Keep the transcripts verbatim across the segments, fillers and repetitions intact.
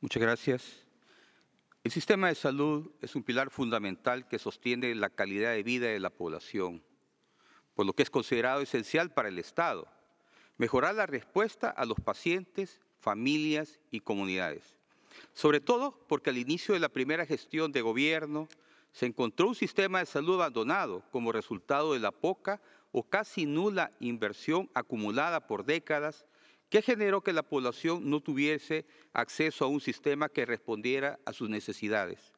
Muchas gracias. El sistema de salud es un pilar fundamental que sostiene la calidad de vida de la población, por lo que es considerado esencial para el Estado mejorar la respuesta a los pacientes, familias y comunidades. Sobre todo porque al inicio de la primera gestión de gobierno se encontró un sistema de salud abandonado como resultado de la poca o casi nula inversión acumulada por décadas que generó que la población no tuviese acceso a un sistema que respondiera a sus necesidades.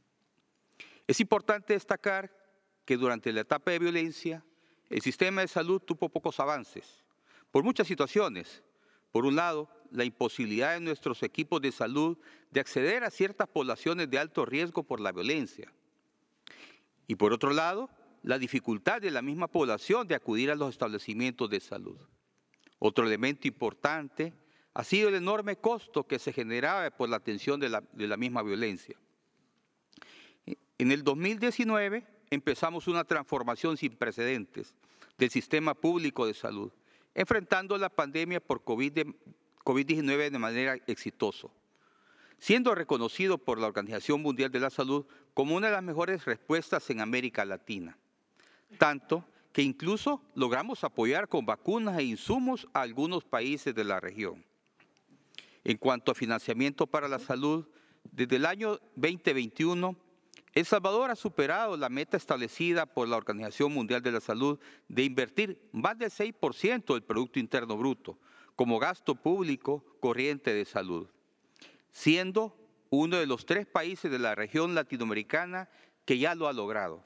Es importante destacar que durante la etapa de violencia, el sistema de salud tuvo pocos avances, por muchas situaciones. Por un lado, la imposibilidad de nuestros equipos de salud de acceder a ciertas poblaciones de alto riesgo por la violencia. Y por otro lado, la dificultad de la misma población de acudir a los establecimientos de salud. Otro elemento importante ha sido el enorme costo que se generaba por la atención de la, de la misma violencia. En el dos mil diecinueve empezamos una transformación sin precedentes del sistema público de salud, enfrentando la pandemia por COVID diecinueve de manera exitosa, siendo reconocido por la Organización Mundial de la Salud como una de las mejores respuestas en América Latina. Tanto que incluso logramos apoyar con vacunas e insumos a algunos países de la región. En cuanto a financiamiento para la salud, desde el año veinte veintiuno, El Salvador ha superado la meta establecida por la Organización Mundial de la Salud de invertir más del seis por ciento del Producto Interno Bruto como gasto público corriente de salud, siendo uno de los tres países de la región latinoamericana que ya lo ha logrado.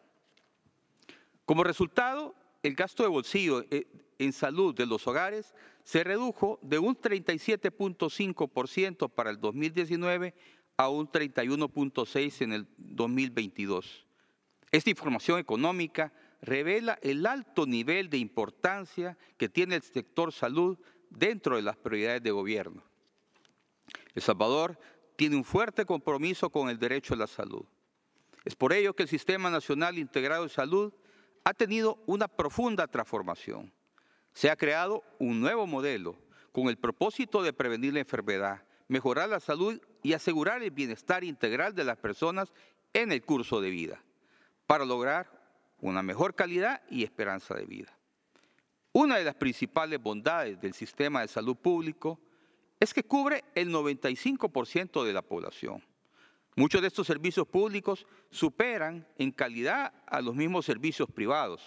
Como resultado, el gasto de bolsillo en salud de los hogares se redujo de un treinta y siete punto cinco por ciento para el dos mil diecinueve a un treinta y uno punto seis por ciento en el dos mil veintidós. Esta información económica revela el alto nivel de importancia que tiene el sector salud dentro de las prioridades de gobierno. El Salvador tiene un fuerte compromiso con el derecho a la salud. Es por ello que el Sistema Nacional Integrado de Salud ha tenido una profunda transformación. Se ha creado un nuevo modelo con el propósito de prevenir la enfermedad, mejorar la salud y asegurar el bienestar integral de las personas en el curso de vida, para lograr una mejor calidad y esperanza de vida. Una de las principales bondades del sistema de salud público es que cubre el noventa y cinco por ciento de la población. Muchos de estos servicios públicos superan en calidad a los mismos servicios privados,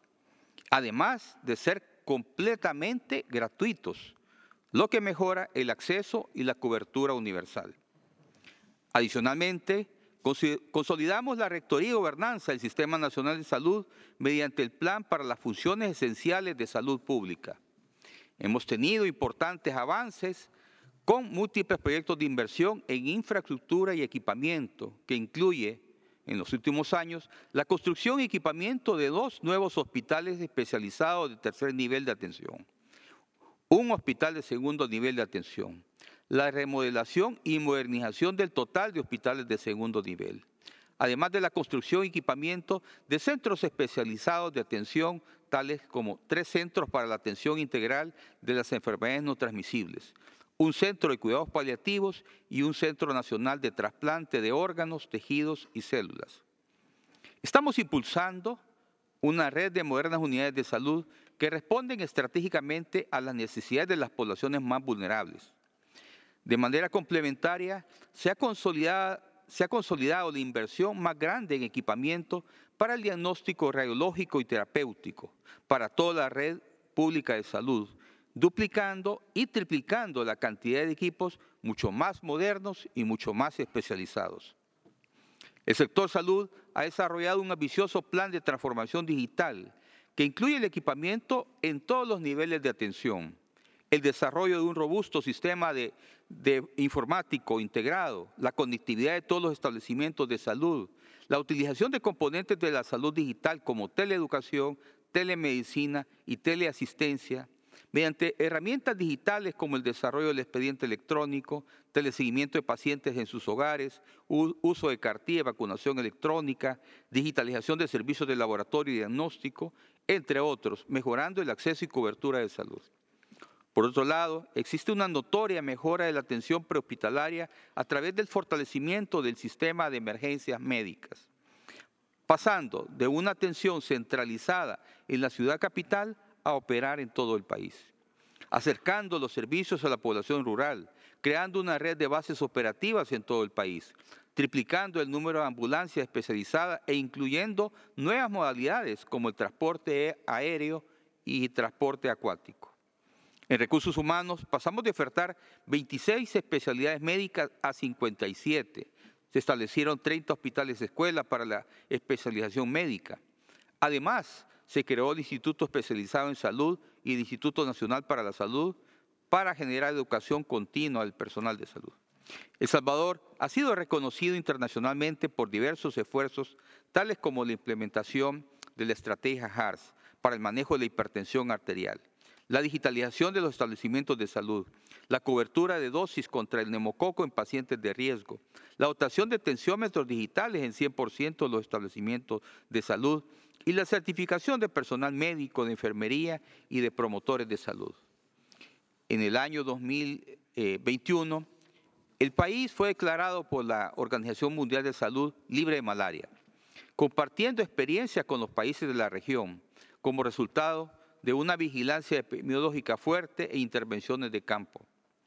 además de ser completamente gratuitos, lo que mejora el acceso y la cobertura universal. Adicionalmente, consolidamos la rectoría y gobernanza del Sistema Nacional de Salud mediante el Plan para las Funciones Esenciales de Salud Pública. Hemos tenido importantes avances con múltiples proyectos de inversión en infraestructura y equipamiento, que incluye, en los últimos años, la construcción y equipamiento de dos nuevos hospitales especializados de tercer nivel de atención, un hospital de segundo nivel de atención, la remodelación y modernización del total de hospitales de segundo nivel, además de la construcción y equipamiento de centros especializados de atención, tales como tres centros para la atención integral de las enfermedades no transmisibles, un centro de cuidados paliativos y un centro nacional de trasplante de órganos, tejidos y células. Estamos impulsando una red de modernas unidades de salud que responden estratégicamente a las necesidades de las poblaciones más vulnerables. De manera complementaria, se ha consolidado, se ha consolidado la inversión más grande en equipamiento para el diagnóstico radiológico y terapéutico para toda la red pública de salud, duplicando y triplicando la cantidad de equipos mucho más modernos y mucho más especializados. El sector salud ha desarrollado un ambicioso plan de transformación digital que incluye el equipamiento en todos los niveles de atención, el desarrollo de un robusto sistema de, de informático integrado, la conectividad de todos los establecimientos de salud, la utilización de componentes de la salud digital como teleeducación, telemedicina y teleasistencia, mediante herramientas digitales como el desarrollo del expediente electrónico, teleseguimiento de pacientes en sus hogares, uso de cartilla de vacunación electrónica, digitalización de servicios de laboratorio y diagnóstico, entre otros, mejorando el acceso y cobertura de salud. Por otro lado, existe una notoria mejora de la atención prehospitalaria a través del fortalecimiento del sistema de emergencias médicas, pasando de una atención centralizada en la ciudad capital a operar en todo el país, acercando los servicios a la población rural, creando una red de bases operativas en todo el país, triplicando el número de ambulancias especializadas e incluyendo nuevas modalidades como el transporte aéreo y transporte acuático. En recursos humanos pasamos de ofertar veintiséis especialidades médicas a cincuenta y siete. Se establecieron treinta hospitales de escuela para la especialización médica. Además, se creó el Instituto Especializado en Salud y el Instituto Nacional para la Salud para generar educación continua del personal de salud. El Salvador ha sido reconocido internacionalmente por diversos esfuerzos, tales como la implementación de la estrategia H A R S para el manejo de la hipertensión arterial, la digitalización de los establecimientos de salud, la cobertura de dosis contra el neumococo en pacientes de riesgo, la dotación de tensiómetros digitales en cien por ciento de los establecimientos de salud y la certificación de personal médico, de enfermería y de promotores de salud. En el año dos mil veintiuno, el país fue declarado por la Organización Mundial de Salud libre de malaria, compartiendo experiencias con los países de la región como resultado de una vigilancia epidemiológica fuerte e intervenciones de campo.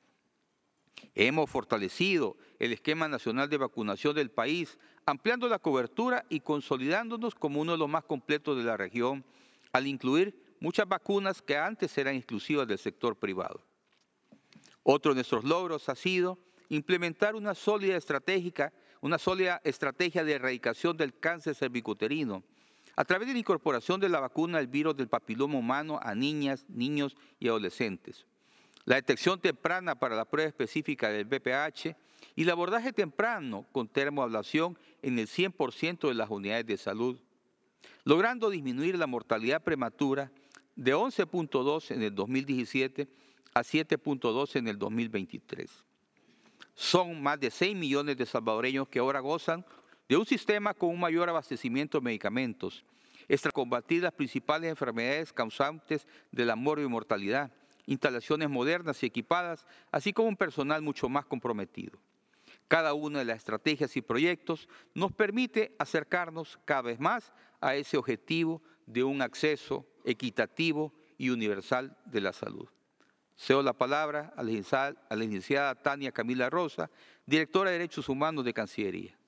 Hemos fortalecido el esquema nacional de vacunación del país, ampliando la cobertura y consolidándonos como uno de los más completos de la región, al incluir muchas vacunas que antes eran exclusivas del sector privado. Otro de nuestros logros ha sido implementar una sólida, estratégica, una sólida estrategia de erradicación del cáncer cervicuterino a través de la incorporación de la vacuna del virus del papiloma humano a niñas, niños y adolescentes, la detección temprana para la prueba específica del V P H y el abordaje temprano con termoablación en el cien por ciento de las unidades de salud, logrando disminuir la mortalidad prematura de once punto dos en el dos mil diecisiete a siete punto dos en el dos mil veintitrés. Son más de seis millones de salvadoreños que ahora gozan de un sistema con un mayor abastecimiento de medicamentos, para combatir las principales enfermedades causantes de la morbi-mortalidad, instalaciones modernas y equipadas, así como un personal mucho más comprometido. Cada una de las estrategias y proyectos nos permite acercarnos cada vez más a ese objetivo de un acceso equitativo y universal de la salud. Cedo la palabra a la licenciada Tania Camila Rosa, directora de Derechos Humanos de Cancillería.